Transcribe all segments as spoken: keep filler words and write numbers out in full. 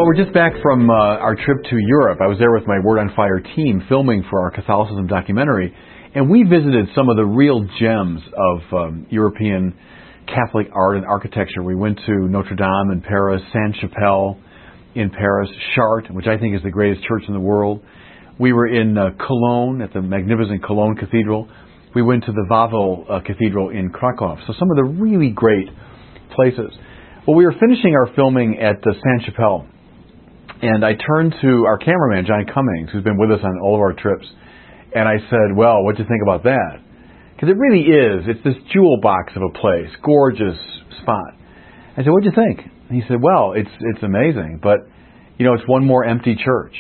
Well, we're just back from uh, our trip to Europe. I was there with my Word on Fire team filming for our Catholicism documentary, and we visited some of the real gems of um, European Catholic art and architecture. We went to Notre Dame in Paris, Sainte-Chapelle in Paris, Chartres, which I think is the greatest church in the world. We were in uh, Cologne at the magnificent Cologne Cathedral. We went to the Wawel uh, Cathedral in Krakow. So some of the really great places. Well, we were finishing our filming at uh, Sainte-Chapelle, and I turned to our cameraman, Johnny Cummings, who's been with us on all of our trips, and I said, well, what do you think about that? Because it really is. It's this jewel box of a place, gorgeous spot. I said, what do you think? And he said, well, it's it's amazing, but, you know, it's one more empty church.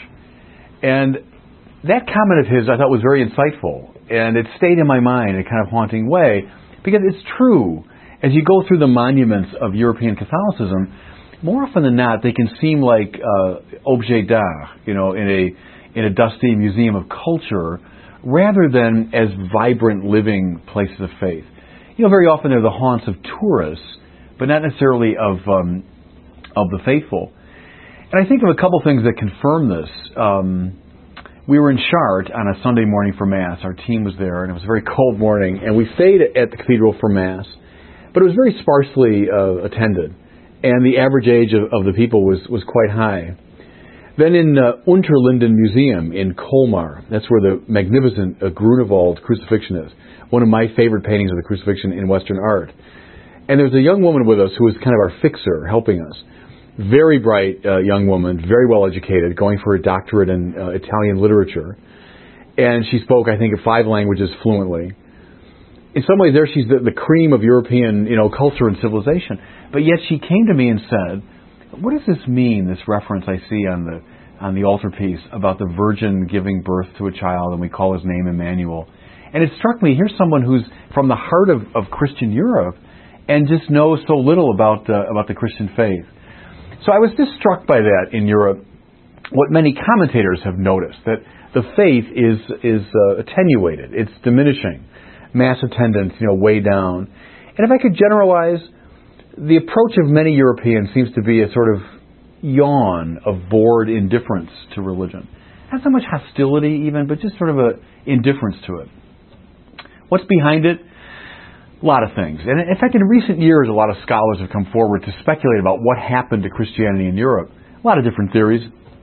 And that comment of his I thought was very insightful, and it stayed in my mind in a kind of haunting way, because it's true. As you go through the monuments of European Catholicism, more often than not, they can seem like uh, objets d'art, you know, in a in a dusty museum of culture, rather than as vibrant, living places of faith. You know, very often they're the haunts of tourists, but not necessarily of um, of the faithful. And I think of a couple things that confirm this. Um, we were in Chartres on a Sunday morning for Mass. Our team was there, and it was a very cold morning, and we stayed at the cathedral for Mass. But it was very sparsely uh, attended, and the average age of, of the people was, was quite high. Then in uh, Unterlinden Museum in Colmar, that's where the magnificent uh, Grunewald crucifixion is, one of my favorite paintings of the crucifixion in Western art. And there was a young woman with us who was kind of our fixer, helping us. Very bright uh, young woman, very well educated, going for a doctorate in uh, Italian literature. And she spoke, I think, five languages fluently. In some ways, there she's the, the cream of European, you know, culture and civilization. But yet she came to me and said, what does this mean, this reference I see on the on the altarpiece about the Virgin giving birth to a child, and we call his name Emmanuel? And it struck me, here's someone who's from the heart of, of Christian Europe and just knows so little about uh, about the Christian faith. So I was just struck by that in Europe, what many commentators have noticed, that the faith is, is uh, attenuated, it's diminishing. Mass attendance, you know, way down. And if I could generalize, the approach of many Europeans seems to be a sort of yawn of bored indifference to religion. Not so much hostility even, but just sort of a indifference to it. What's behind it? A lot of things. And in fact, in recent years, a lot of scholars have come forward to speculate about what happened to Christianity in Europe. A lot of different theories.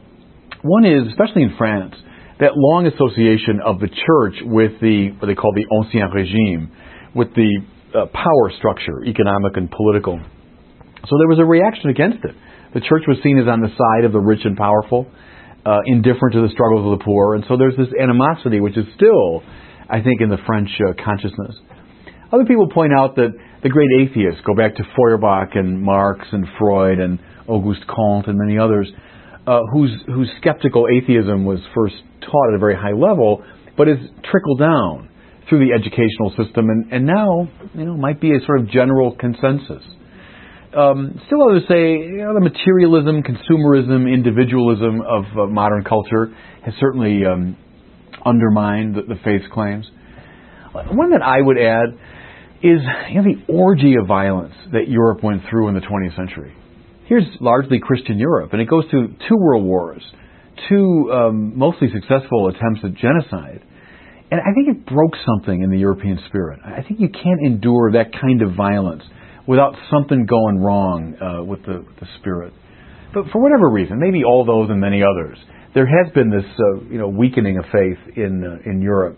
One is, especially in France, that long association of the church with the, what they call the Ancien Régime, with the uh, power structure, economic and political. So there was a reaction against it. The church was seen as on the side of the rich and powerful, uh, indifferent to the struggles of the poor. And so there's this animosity, which is still, I think, in the French uh, consciousness. Other people point out that the great atheists, go back to Feuerbach and Marx and Freud and Auguste Comte and many others, Uh, whose whose skeptical atheism was first taught at a very high level, but has trickled down through the educational system, and, and now, you know, might be a sort of general consensus. Um, still others say, you know, the materialism, consumerism, individualism of uh, modern culture has certainly um, undermined the, the faith's claims. One that I would add is, you know, the orgy of violence that Europe went through in the twentieth century. Here's largely Christian Europe, and it goes through two world wars, two um, mostly successful attempts at genocide. And I think it broke something in the European spirit. I think you can't endure that kind of violence without something going wrong uh, with the, the spirit. But for whatever reason, maybe all those and many others, there has been this uh, you know, weakening of faith in uh, in Europe.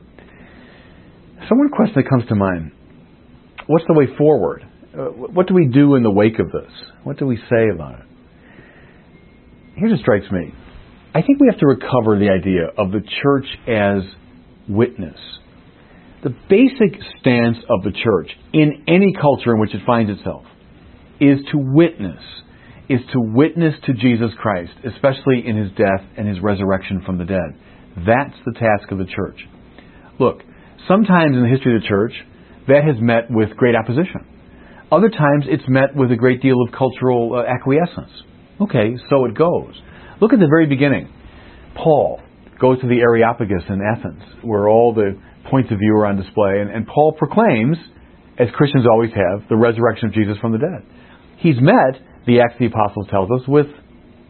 So one question that comes to mind, what's the way forward? Uh, what do we do in the wake of this? What do we say about it? Here's what strikes me. I think we have to recover the idea of the church as witness. The basic stance of the church in any culture in which it finds itself is to witness, is to witness to Jesus Christ, especially in his death and his resurrection from the dead. That's the task of the church. Look, sometimes in the history of the church, that has met with great opposition. Other times it's met with a great deal of cultural uh, acquiescence. Okay, so it goes. Look at the very beginning. Paul goes to the Areopagus in Athens, where all the points of view are on display, and, and Paul proclaims, as Christians always have, the resurrection of Jesus from the dead. He's met, the Acts of the Apostles tells us, with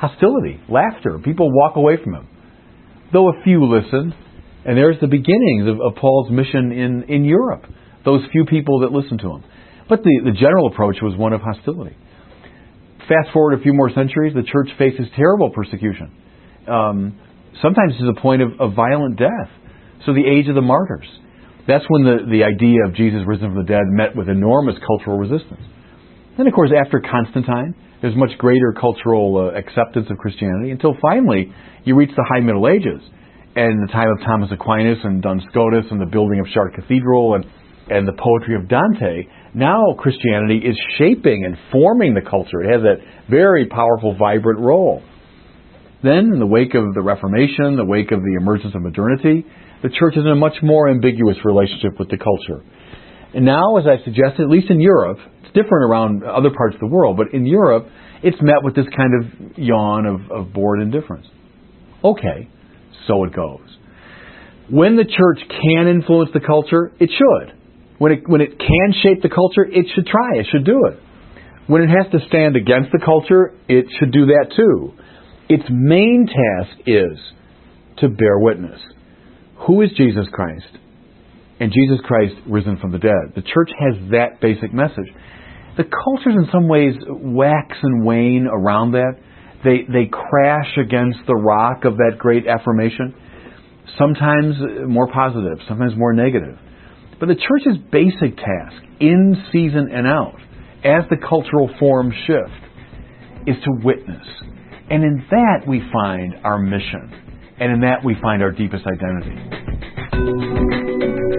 hostility, laughter. People walk away from him. Though a few listen, and there's the beginnings of, of Paul's mission in, in Europe, those few people that listened to him. But the, the general approach was one of hostility. Fast forward a few more centuries, the church faces terrible persecution. Um, sometimes to the point of, of violent death. So the age of the martyrs. That's when the, the idea of Jesus risen from the dead met with enormous cultural resistance. Then, of course, after Constantine, there's much greater cultural uh, acceptance of Christianity until finally you reach the High Middle Ages and the time of Thomas Aquinas and Duns Scotus and the building of Chartres Cathedral and, and the poetry of Dante. Now Christianity is shaping and forming the culture. It has that very powerful, vibrant role. Then, in the wake of the Reformation, the wake of the emergence of modernity, the church is in a much more ambiguous relationship with the culture. And now, as I suggested, at least in Europe, it's different around other parts of the world, but in Europe, it's met with this kind of yawn of, of bored indifference. Okay, so it goes. When the church can influence the culture, it should. When it, when it can shape the culture, it should try, it should do it. When it has to stand against the culture, it should do that too. Its main task is to bear witness. Who is Jesus Christ? And Jesus Christ risen from the dead. The church has that basic message. The cultures in some ways wax and wane around that. They, they crash against the rock of that great affirmation. Sometimes more positive, sometimes more negative. But the church's basic task, in season and out, as the cultural forms shift, is to witness. And in that we find our mission. And in that we find our deepest identity.